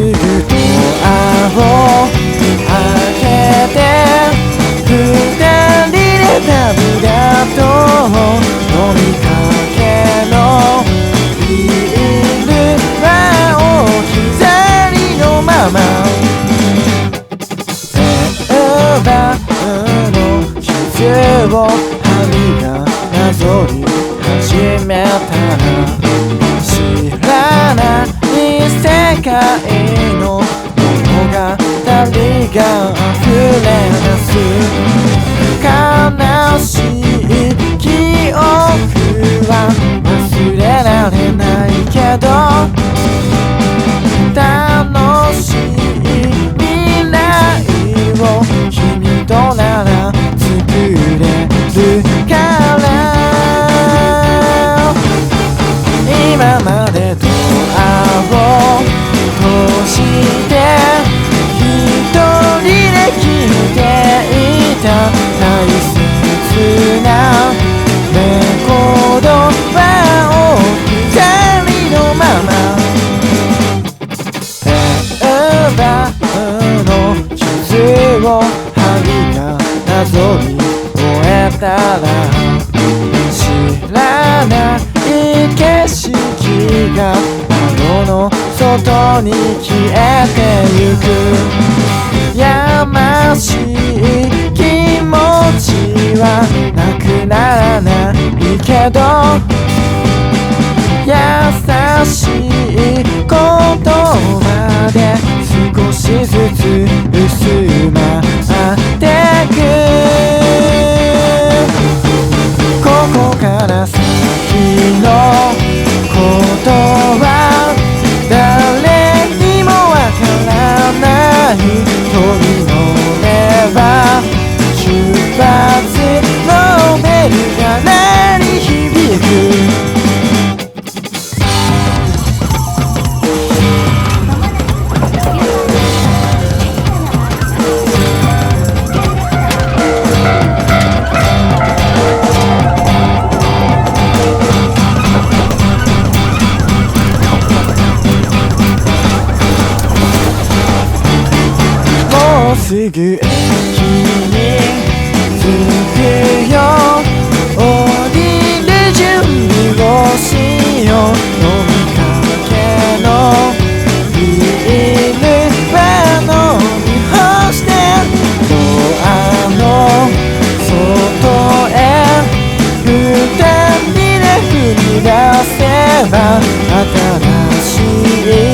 ぐドアを開けて二人でダブダと飲みかけのビールは置き去りのままバーの傷を針がなぞり始めたら知らない世界の物語が溢れ出す悲しい記憶は忘れられないけど楽しい未来を君となら作れるから今までドアを閉じて一人で聞いていた大切なレコードは置き去りのままバーの傷を針がなぞり終えたら知らない景色が窓の外に消えてゆくやましい気持ちはなくならないけど優しい言葉で少しずつ薄まってくここから先のことは誰にもわからない飛び乗れば出発のベルが鳴り響くもうすぐ駅に着くよ降りる準備をしよう飲みかけのビールは飲み干してドアの外へ二人で踏み出せば新しい